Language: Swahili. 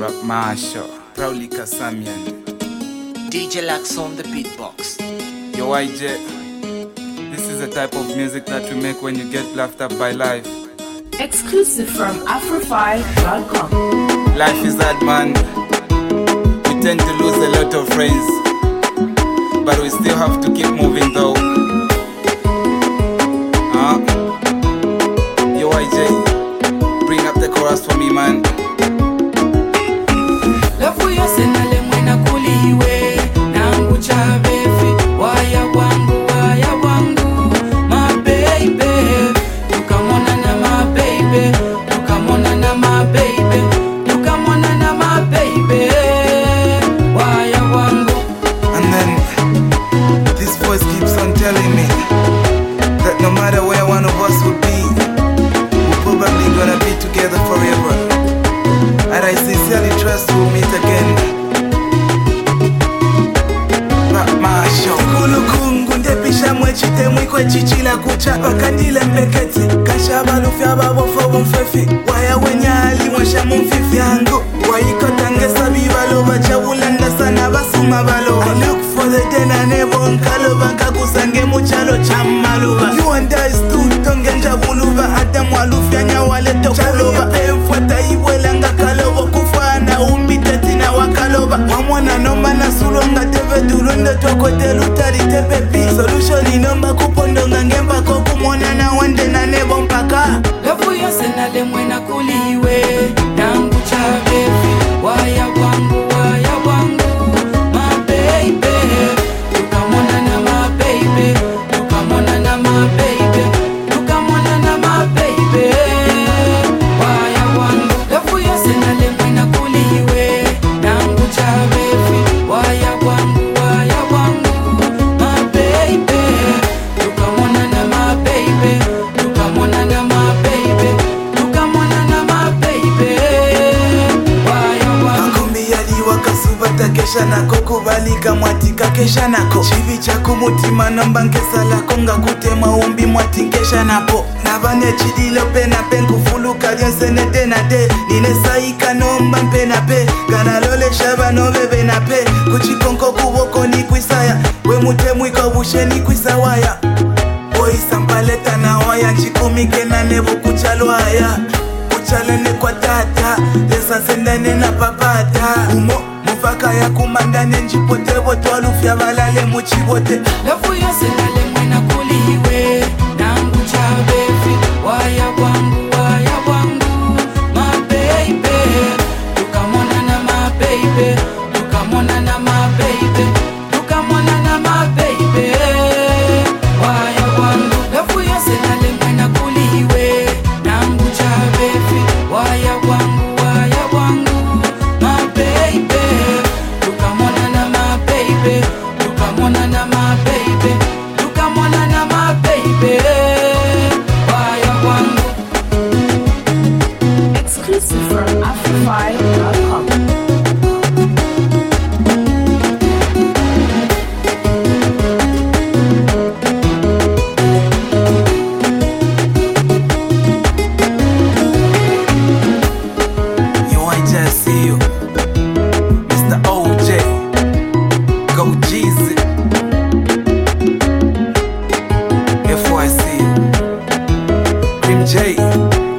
Rap Marshall, proudly Kasamian. DJ Lax on the beatbox. Yo YJ, this is the type of music that you make when you get laughed up by life. Exclusive from Afro5.com. Life is hard, man. We tend to lose a lot of friends, but we still have to keep moving though. Yo YJ, bring up the chorus for me, man. Lafu yose nalemwena kuliwe nangu chabefi waya wangu my baby tukamona na my baby tukamona na my baby tukamona na my baby waya wangu. And then this voice keeps on telling me that no matter where one of us would be, we're probably gonna be together forever. And I sincerely trust we'll meet again. Rap Marshall. Kulukungu ndepisha mwechite mwikwe chichila kucha Wakandile mbeketi Kashaba lufya babofo mfefi Waya wenyali mwasha mumfifi yangu Waiko tangesa bibaloba Chawulanda sana basuma baloba I look for the day na nebo nkaloba Kakusange muchalo chamaluba You and I stood tonge njabuluba Adamu alufya nyawale tokoloba Mfuata iwelanga kalobo Kufana umbiteti na wakaloba Mwamwana nomba na sulonga teve dulunde Tokote lutari tepepi Solution inomba kupondonga ngemba Kokumona na wende na nebo mpaka Lafu yose nalemwena kuliwe nangu chabefi waya wangu my baby tukamona na my baby tukamona na my baby tukamona na my baby waya wangu. Lafu yose nalemwena kuliwe nangu chabefi waya wangu my baby tukamona na my baby tukamona na my baby tukamona na my baby waya wangu. Makumbi yaliwa kasubata kesha nako kubalika mwatika kesha nako Chivi chaku mutima nomba nkesa lako nga kutema umbi mwatinkesha napo Nabane chidilo pena penku fuluka lyonsene tena de Nine saika nomba mpena pe Ganalole shaba no bebe na pe Kuchikonko kuboko ni kwisaya We mute mwiko bushe ni kwisawaya Boy sampaleta na waya nchikumike na nebo kuchalwaya Kuchalene kwa tata Lesa sendane na papata Umo mufaka ya kumandane njipote Boto alufya balale muchibote Lafu yose nalemwena kuliwe nangu chabefi waya wangu my baby tukamona na my baby tukamona na my baby tukamona na my baby waya wangu. Lafu yose nalemwena kuliwe nangu chabefi waya wangu my baby tukamona na my baby tukamona na my baby tukamona na my baby waya wangu. Exclusive from Afro5.com. Yo, I just see you Mr. OJ Go Jeezy F.Y.C. Cream J